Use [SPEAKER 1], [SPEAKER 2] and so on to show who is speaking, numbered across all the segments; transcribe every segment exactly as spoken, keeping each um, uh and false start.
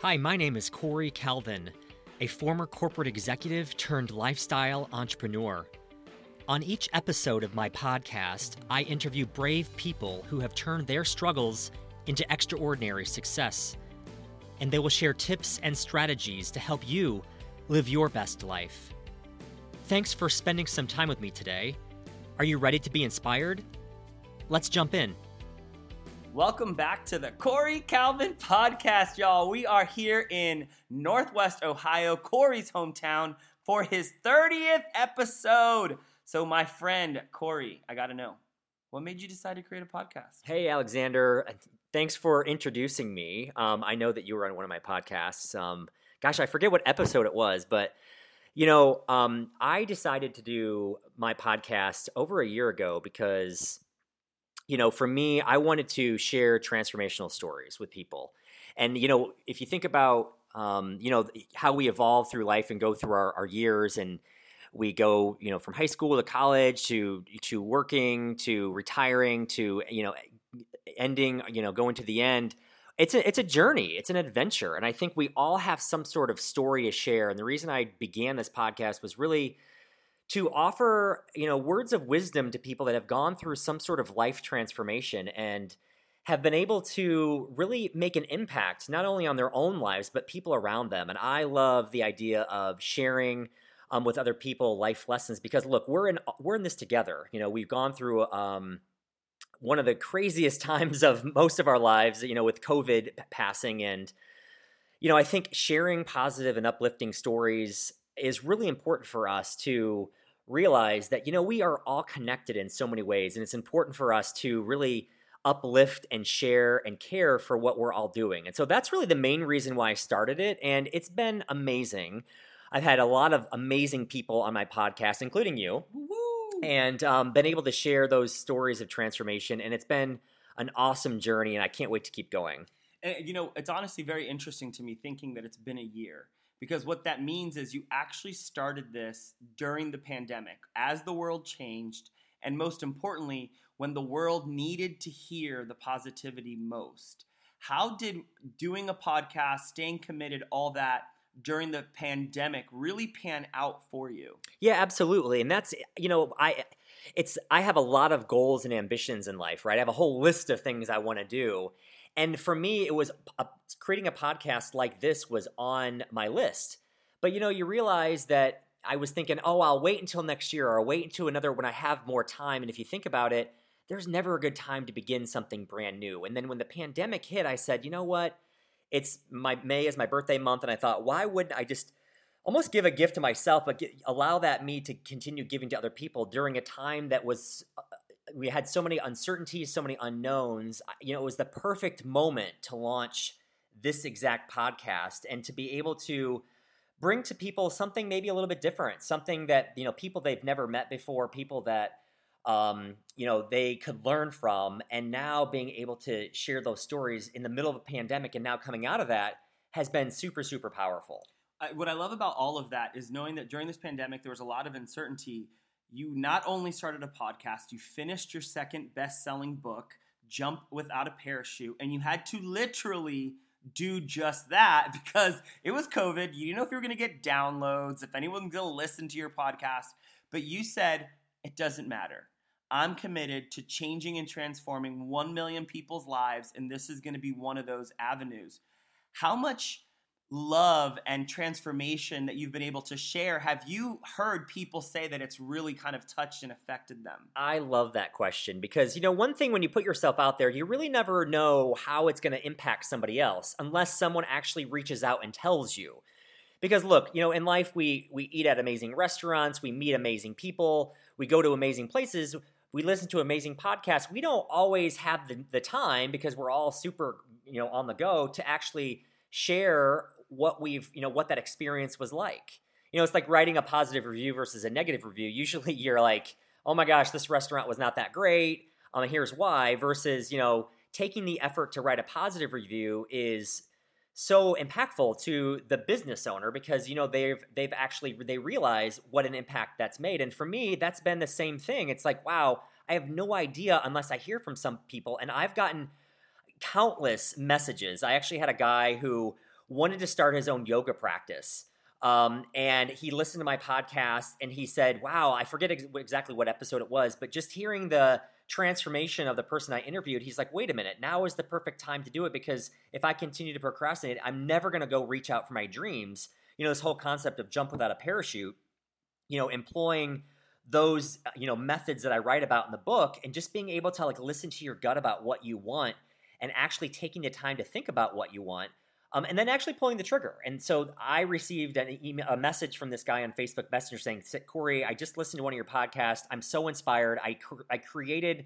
[SPEAKER 1] Hi, my name is Corey Calvin, a former corporate executive turned lifestyle entrepreneur. On each episode of my podcast, I interview brave people who have turned their struggles into extraordinary success. And they will share tips and strategies to help you live your best life. Thanks for spending some time with me today. Are you ready to be inspired? Let's jump in.
[SPEAKER 2] Welcome back to the Corey Calvin Podcast, y'all. We are here in Northwest Ohio, Corey's hometown, for his thirtieth episode. So my friend, Corey, I gotta know, what made you decide to create a podcast?
[SPEAKER 1] Hey, Alexander. Thanks for introducing me. Um, I know that you were on one of my podcasts. Um, gosh, I forget what episode it was, but you know, um, I decided to do my podcast over a year ago because, you know, for me, I wanted to share transformational stories with people. And, you know, if you think about, um, you know, how we evolve through life and go through our, our years, and we go, you know, from high school to college to to working to retiring to, you know, ending, you know, going to the end. It's a it's a journey. It's an adventure. And I think we all have some sort of story to share. And the reason I began this podcast was really to offer, you know, words of wisdom to people that have gone through some sort of life transformation and have been able to really make an impact, not only on their own lives, but people around them. And I love the idea of sharing um, with other people life lessons because, look, we're in we're in this together. You know, we've gone through um, one of the craziest times of most of our lives, you know, with COVID passing. And, you know, I think sharing positive and uplifting stories is really important for us to realize that, you know, we are all connected in so many ways. And it's important for us to really uplift and share and care for what we're all doing. And so that's really the main reason why I started it. And it's been amazing. I've had a lot of amazing people on my podcast, including you, Woo! and um, been able to share those stories of transformation. And it's been an awesome journey, and I can't wait to keep going.
[SPEAKER 2] And, you know, it's honestly very interesting to me thinking that it's been a year. Because what that means is you actually started this during the pandemic, as the world changed, and most importantly, when the world needed to hear the positivity most. How did doing a podcast, staying committed, all that during the pandemic really pan out for you?
[SPEAKER 1] Yeah, absolutely. And that's, you know, I it's I have a lot of goals and ambitions in life, right? I have a whole list of things I want to do. And for me, it was a, creating a podcast like this was on my list. But, you know, you realize that I was thinking, oh, I'll wait until next year or I'll wait until another when I have more time. And if you think about it, there's never a good time to begin something brand new. And then when the pandemic hit, I said, you know what? It's my May is my birthday month. And I thought, why wouldn't I just almost give a gift to myself, but get, allow that me to continue giving to other people during a time that was uh, we had so many uncertainties, so many unknowns. You know, it was the perfect moment to launch this exact podcast and to be able to bring to people something maybe a little bit different, something that, you know, people they've never met before, people that, um, you know, they could learn from. And now being able to share those stories in the middle of a pandemic and now coming out of that has been super, super powerful.
[SPEAKER 2] I, what I love about all of that is knowing that during this pandemic, there was a lot of uncertainty. You not only started a podcast, you finished your second best-selling book, Jump Without a Parachute, and you had to literally do just that because it was COVID. You didn't know if you were going to get downloads, if anyone was going to listen to your podcast, but you said, it doesn't matter. I'm committed to changing and transforming one million people's lives, and this is going to be one of those avenues. How much love and transformation that you've been able to share, have you heard people say that it's really kind of touched and affected them?
[SPEAKER 1] I love that question because, you know, one thing when you put yourself out there, you really never know how it's going to impact somebody else unless someone actually reaches out and tells you. Because look, you know, in life, we we eat at amazing restaurants, we meet amazing people, we go to amazing places, we listen to amazing podcasts. We don't always have the, the time because we're all super, you know, on the go to actually share what we've, you know, what that experience was like. You know, it's like writing a positive review versus a negative review. Usually you're like, oh my gosh, this restaurant was not that great. Um, here's why. Versus, you know, taking the effort to write a positive review is so impactful to the business owner because, you know, they've they've actually, they realize what an impact that's made. And for me, that's been the same thing. It's like, wow, I have no idea unless I hear from some people. And I've gotten countless messages. I actually had a guy who wanted to start his own yoga practice. Um, and he listened to my podcast and he said, wow, I forget ex- exactly what episode it was, but just hearing the transformation of the person I interviewed, he's like, wait a minute, now is the perfect time to do it, because if I continue to procrastinate, I'm never going to go reach out for my dreams. You know, this whole concept of jump without a parachute, you know, employing those, you know, methods that I write about in the book, and just being able to like listen to your gut about what you want and actually taking the time to think about what you want. Um, and then actually pulling the trigger. And so I received an email, a message from this guy on Facebook Messenger saying, Corey, I just listened to one of your podcasts. I'm so inspired. I, cr- I created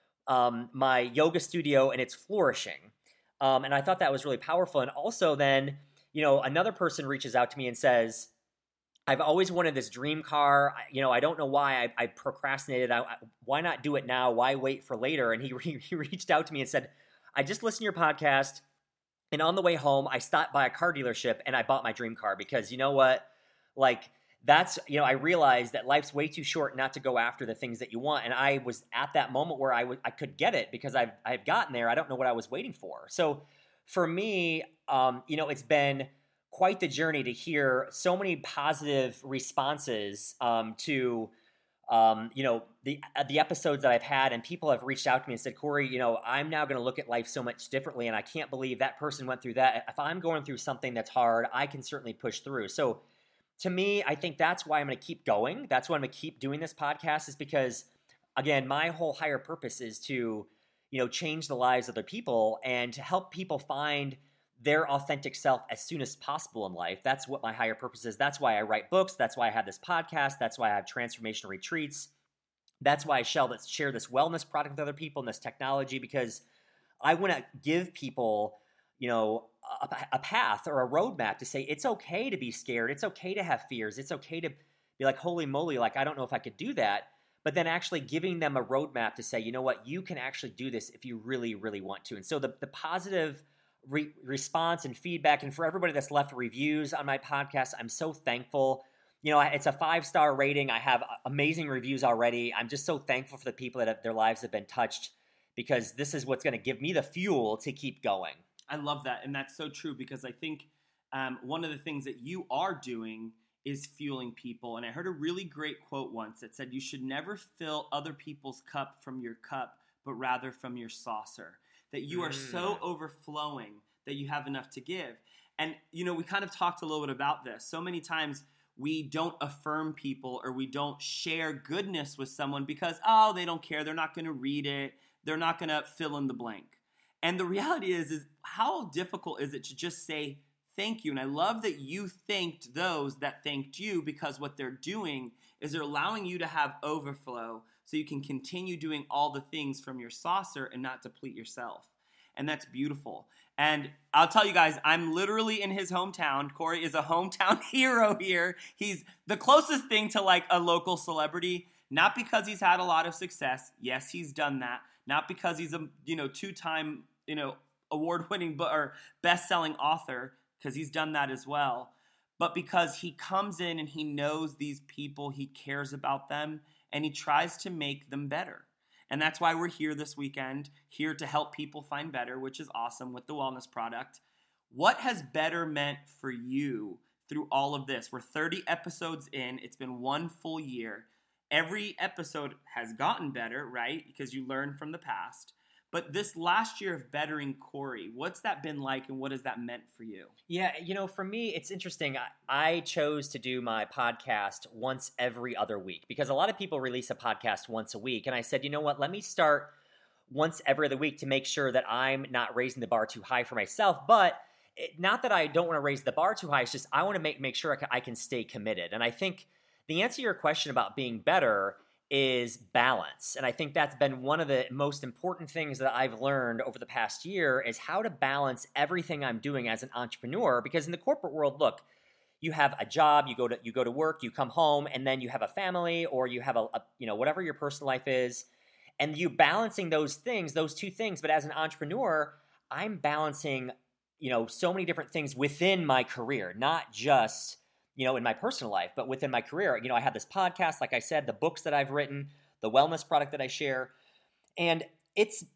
[SPEAKER 1] um, my yoga studio and it's flourishing. Um, and I thought that was really powerful. And also then, you know, another person reaches out to me and says, I've always wanted this dream car. I, you know, I don't know why I, I procrastinated. I, I, why not do it now? Why wait for later? And he, re- he reached out to me and said, I just listened to your podcast. And on the way home, I stopped by a car dealership and I bought my dream car, because you know what? Like, that's, you know, I realized that life's way too short not to go after the things that you want. And I was at that moment where I, w- I could get it because I've, I've gotten there. I don't know what I was waiting for. So for me, um, you know, it's been quite the journey to hear so many positive responses um, to Um, you know, the uh, the episodes that I've had, and people have reached out to me and said, Corey, you know, I'm now going to look at life so much differently, and I can't believe that person went through that. If I'm going through something that's hard, I can certainly push through. So to me, I think that's why I'm going to keep going. That's why I'm going to keep doing this podcast, is because, again, my whole higher purpose is to, you know, change the lives of other people and to help people find their authentic self as soon as possible in life. That's what my higher purpose is. That's why I write books. That's why I have this podcast. That's why I have transformational retreats. That's why I share this wellness product with other people and this technology, because I want to give people, you know, a, a path or a roadmap to say it's okay to be scared. It's okay to have fears. It's okay to be like, holy moly, like, I don't know if I could do that. But then actually giving them a roadmap to say, you know what, you can actually do this if you really, really want to. And so the, the positive Re- response and feedback, and for everybody that's left reviews on my podcast, I'm so thankful. You know, it's a five-star rating. I have amazing reviews already. I'm just so thankful for the people that have, their lives have been touched, because this is what's going to give me the fuel to keep going.
[SPEAKER 2] I love that, and that's so true, because I think um, one of the things that you are doing is fueling people. And I heard a really great quote once that said, you should never fill other people's cup from your cup, but rather from your saucer. That you are mm. so overflowing that you have enough to give. And, you know, we kind of talked a little bit about this. So many times we don't affirm people, or we don't share goodness with someone because, oh, they don't care. They're not going to read it. They're not going to fill in the blank. And the reality is, is how difficult is it to just say thank you? And I love that you thanked those that thanked you, because what they're doing is they're allowing you to have overflow, so you can continue doing all the things from your saucer and not deplete yourself. And that's beautiful. And I'll tell you guys, I'm literally in his hometown. Corey is a hometown hero here. He's the closest thing to like a local celebrity, not because he's had a lot of success. Yes, he's done that. Not because he's a, you know, two-time, you know, award-winning book or best-selling author, because he's done that as well. But because he comes in and he knows these people, he cares about them, and he tries to make them better. And that's why we're here this weekend, here to help people find better, which is awesome, with the wellness product. What has better meant for you through all of this? We're thirty episodes in. It's been one full year. Every episode has gotten better, right? Because you learn from the past. But this last year of bettering Corey, what's that been like, and what has that meant for you?
[SPEAKER 1] Yeah, you know, for me, it's interesting. I, I chose to do my podcast once every other week, because a lot of people release a podcast once a week. And I said, you know what, let me start once every other week to make sure that I'm not raising the bar too high for myself. But it, not that I don't want to raise the bar too high. It's just I want to make, make sure I can, I can stay committed. And I think the answer to your question about being better is balance. And I think that's been one of the most important things that I've learned over the past year, is how to balance everything I'm doing as an entrepreneur. Because in the corporate world, look, you have a job, you go to you go to work, you come home, and then you have a family, or you have a, a you know, whatever your personal life is, and you balancing those things, those two things. But as an entrepreneur, I'm balancing, you know, so many different things within my career, not just, you know, in my personal life, but within my career. You know, I have this podcast, like I said, the books that I've written, the wellness product that I share. And it's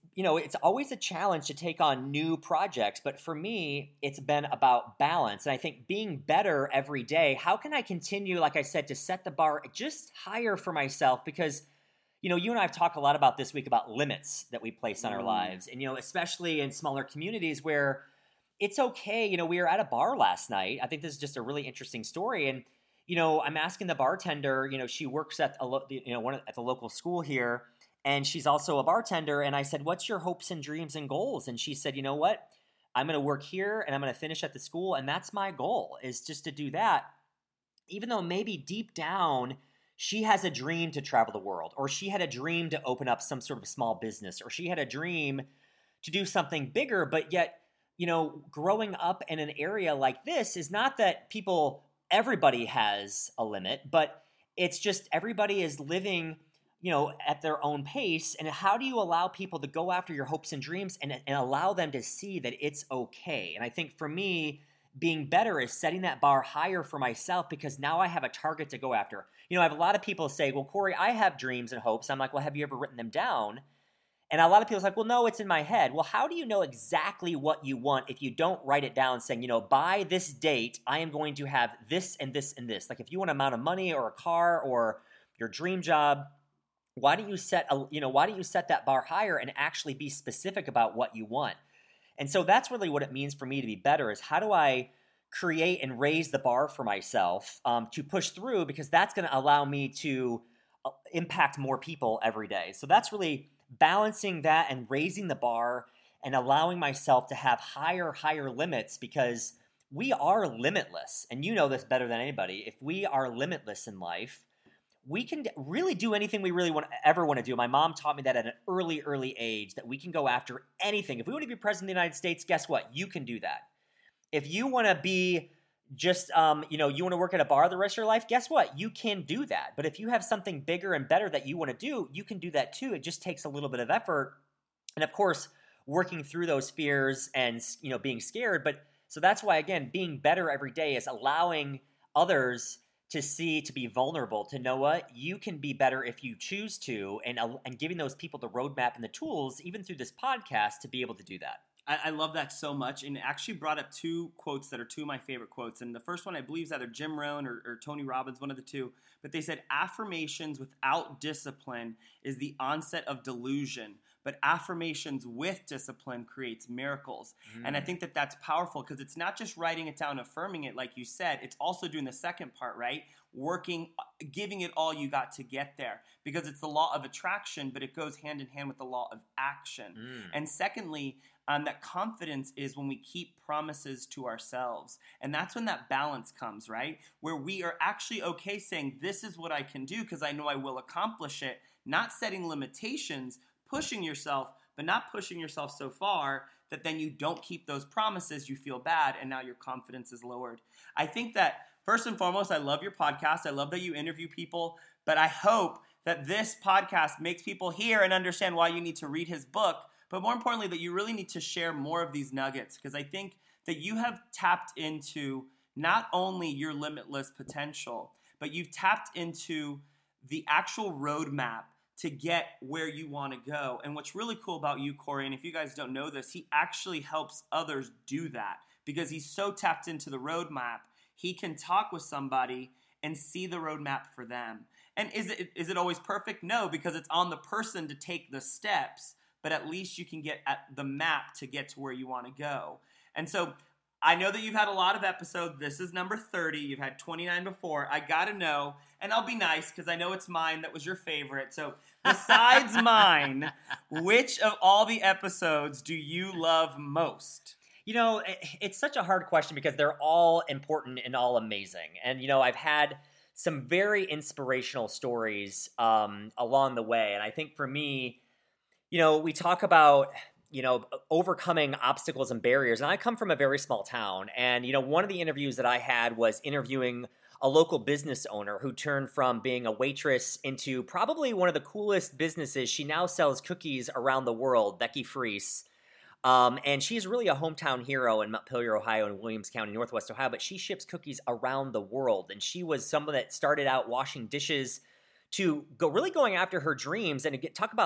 [SPEAKER 1] you know, it's always a challenge to take on new projects. But for me, it's been about balance. And I think being better every day, how can I continue, like I said, to set the bar just higher for myself? Because, you know, you and I have talked a lot about this week about limits that we place on mm. our lives. And, you know, especially in smaller communities where it's okay. You know, we were at a bar last night. I think this is just a really interesting story. And, you know, I'm asking the bartender, you know, she works at a lo- you know, one at the local school here, and she's also a bartender. And I said, what's your hopes and dreams and goals? And she said, you know what? I'm going to work here and I'm going to finish at the school. And that's my goal, is just to do that. Even though maybe deep down, she has a dream to travel the world, or she had a dream to open up some sort of small business, or she had a dream to do something bigger. But yet, you know, growing up in an area like this is not that people, everybody has a limit, but it's just everybody is living, you know, at their own pace. And how do you allow people to go after your hopes and dreams and, and allow them to see that it's okay? And I think for me, being better is setting that bar higher for myself, because now I have a target to go after. You know, I have a lot of people say, well, Corey, I have dreams and hopes. I'm like, well, have you ever written them down? And a lot of people are like, well, no, it's in my head. Well, how do you know exactly what you want if you don't write it down saying, you know, by this date, I am going to have this and this and this? Like if you want an amount of money or a car or your dream job, why don't you set a, you know, why don't you set that bar higher and actually be specific about what you want? And so that's really what it means for me to be better, is how do I create and raise the bar for myself um, to push through, because that's going to allow me to uh, impact more people every day. So that's really balancing that and raising the bar and allowing myself to have higher, higher limits, because we are limitless. And you know this better than anybody. If we are limitless in life, we can really do anything we really want ever want to do. My mom taught me that at an early, early age, that we can go after anything. If we want to be president of the United States, guess what? You can do that. If you want to be just, um, you know, you want to work at a bar the rest of your life, guess what? You can do that. But if you have something bigger and better that you want to do, you can do that too. It just takes a little bit of effort. And of course, working through those fears and, you know, being scared. But so that's why, again, being better every day is allowing others to see, to be vulnerable, to know what you can be better if you choose to, and, and giving those people the roadmap and the tools, even through this podcast, to be able to do that.
[SPEAKER 2] I, I love that so much, and it actually brought up two quotes that are two of my favorite quotes. And the first one, I believe, is either Jim Rohn or, or Tony Robbins, one of the two. But they said, affirmations without discipline is the onset of delusion, but affirmations with discipline creates miracles. Mm. And I think that that's powerful, because it's not just writing it down, affirming it, like you said. It's also doing the second part, right? Working, giving it all you got to get there, because it's the law of attraction, but it goes hand in hand with the law of action. Mm. And secondly, Um, that confidence is when we keep promises to ourselves. And that's when that balance comes, right? Where we are actually okay saying, this is what I can do because I know I will accomplish it. Not setting limitations, pushing yourself, but not pushing yourself so far that then you don't keep those promises, you feel bad, and now your confidence is lowered. I think that, first and foremost, I love your podcast. I love that you interview people, but I hope that this podcast makes people hear and understand why you need to read his book. But more importantly, that you really need to share more of these nuggets, because I think that you have tapped into not only your limitless potential, but you've tapped into the actual roadmap to get where you want to go. And what's really cool about you, Corey, and if you guys don't know this, he actually helps others do that, because he's so tapped into the roadmap. He can talk with somebody and see the roadmap for them. And is it is it always perfect? No, because it's on the person to take the steps. But at least you can get at the map to get to where you want to go. And so I know that you've had a lot of episodes. This is number thirty. You've had twenty-nine before. I got to know, and I'll be nice because I know it's mine that was your favorite. So besides mine, which of all the episodes do you love most?
[SPEAKER 1] You know, it's such a hard question because they're all important and all amazing. And, you know, I've had some very inspirational stories um, along the way. And I think for me, you know, we talk about, you know, overcoming obstacles and barriers. And I come from a very small town. And, you know, one of the interviews that I had was interviewing a local business owner who turned from being a waitress into probably one of the coolest businesses. She now sells cookies around the world, Becky Freese. Um, and she's really a hometown hero in Montpelier, Ohio, and Williams County, Northwest Ohio. But she ships cookies around the world. And she was someone that started out washing dishes to go really going after her dreams. And get, talk about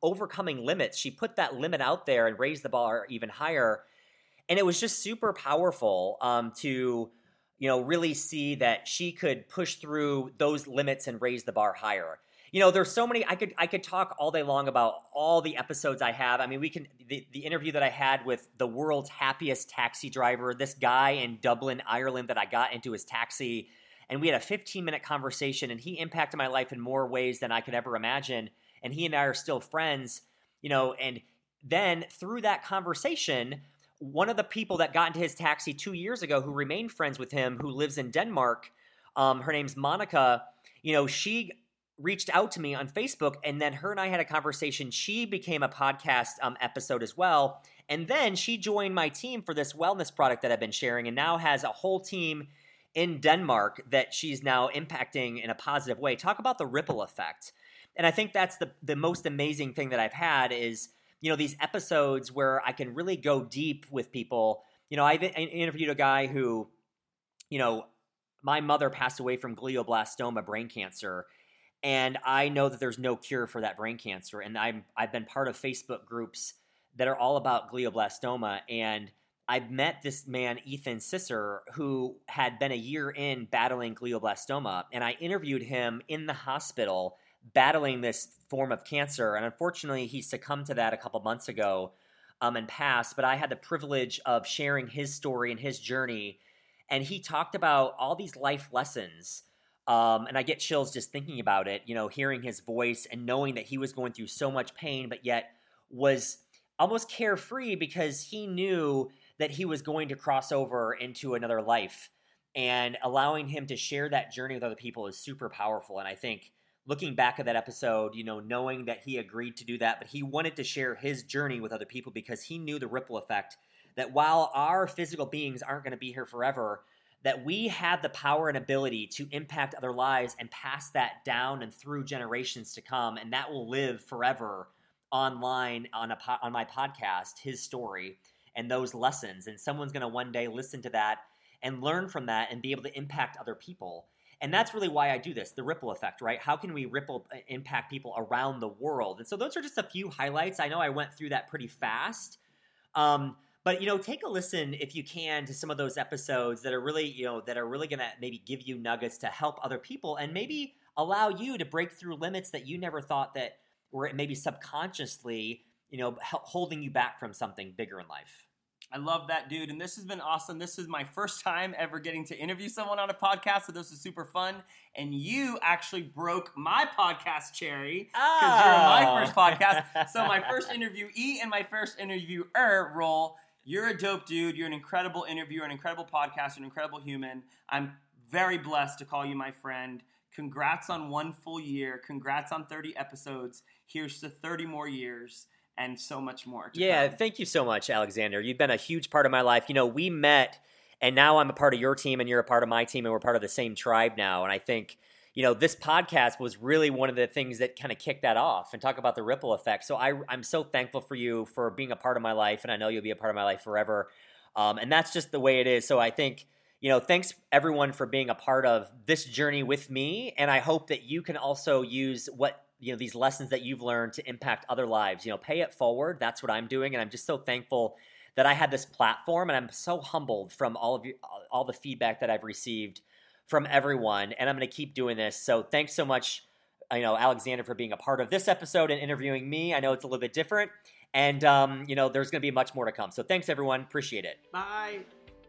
[SPEAKER 1] overcoming limits. She put that limit out there and raised the bar even higher. And it was just super powerful um, to, you know, really see that she could push through those limits and raise the bar higher. You know, there's so many, I could I could talk all day long about all the episodes I have. I mean, we can, the, the interview that I had with the world's happiest taxi driver, this guy in Dublin, Ireland, that I got into his taxi, and we had a fifteen minute conversation, and he impacted my life in more ways than I could ever imagine. And he and I are still friends, you know, and then through that conversation, one of the people that got into his taxi two years ago who remained friends with him, who lives in Denmark, um, her name's Monica, you know, she reached out to me on Facebook, and then her and I had a conversation. She became a podcast um, episode as well. And then she joined my team for this wellness product that I've been sharing, and now has a whole team in Denmark that she's now impacting in a positive way. Talk about the ripple effect. And I think that's the, the most amazing thing that I've had is, you know, these episodes where I can really go deep with people. You know, I've interviewed a guy who, you know, my mother passed away from glioblastoma, brain cancer. And I know that there's no cure for that brain cancer. And I'm, I've been part of Facebook groups that are all about glioblastoma. And I've met this man, Ethan Sisser, who had been a year in battling glioblastoma. And I interviewed him in the hospital battling this form of cancer. And unfortunately, he succumbed to that a couple months ago um, and passed. But I had the privilege of sharing his story and his journey. And he talked about all these life lessons. Um, and I get chills just thinking about it, you know, hearing his voice and knowing that he was going through so much pain, but yet was almost carefree because he knew that he was going to cross over into another life. And allowing him to share that journey with other people is super powerful. And I think looking back at that episode, you know, knowing that he agreed to do that, but he wanted to share his journey with other people because he knew the ripple effect that while our physical beings aren't going to be here forever, that we have the power and ability to impact other lives and pass that down and through generations to come. And that will live forever online on a po- on my podcast, his story and those lessons. And someone's going to one day listen to that and learn from that and be able to impact other people. And that's really why I do this, the ripple effect, right? How can we ripple impact people around the world? And so those are just a few highlights. I know I went through that pretty fast. Um, But, you know, take a listen if you can to some of those episodes that are really, you know, that are really going to maybe give you nuggets to help other people and maybe allow you to break through limits that you never thought that were maybe subconsciously, you know, holding you back from something bigger in life.
[SPEAKER 2] I love that, dude. And this has been awesome. This is my first time ever getting to interview someone on a podcast, so this is super fun. And you actually broke my podcast cherry because oh. you're my first podcast. So my first interviewee and my first interviewer role. You're a dope dude. You're an incredible interviewer, an incredible podcaster, an incredible human. I'm very blessed to call you my friend. Congrats on one full year. Congrats on thirty episodes. Here's to thirty more years and so much more.
[SPEAKER 1] Yeah,
[SPEAKER 2] come.
[SPEAKER 1] Thank you so much, Alexander. You've been a huge part of my life. You know, we met, and now I'm a part of your team, and you're a part of my team, and we're part of the same tribe now. And I think, you know, this podcast was really one of the things that kind of kicked that off and talk about the ripple effect. So I, I'm so thankful for you for being a part of my life, and I know you'll be a part of my life forever. Um, and that's just the way it is. So I think, you know, thanks everyone for being a part of this journey with me. And I hope that you can also use what, you know, these lessons that you've learned to impact other lives. You know, pay it forward. That's what I'm doing. And I'm just so thankful that I had this platform, and I'm so humbled from all of you, all the feedback that I've received from everyone, and I'm going to keep doing this. So thanks so much, you know, Alexander, for being a part of this episode and interviewing me. I know it's a little bit different, and um, you know, there's going to be much more to come. So thanks, everyone. Appreciate it.
[SPEAKER 2] Bye.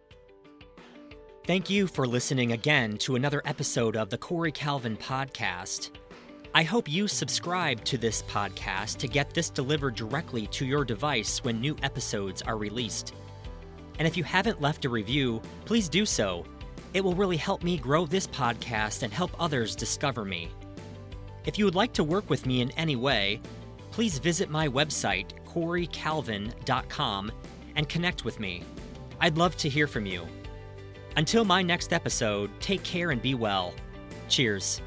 [SPEAKER 1] Thank you for listening again to another episode of the Corey Calvin Podcast. I hope you subscribe to this podcast to get this delivered directly to your device when new episodes are released. And if you haven't left a review, please do so. It will really help me grow this podcast and help others discover me. If you would like to work with me in any way, please visit my website, corey calvin dot com, and connect with me. I'd love to hear from you. Until my next episode, take care and be well. Cheers.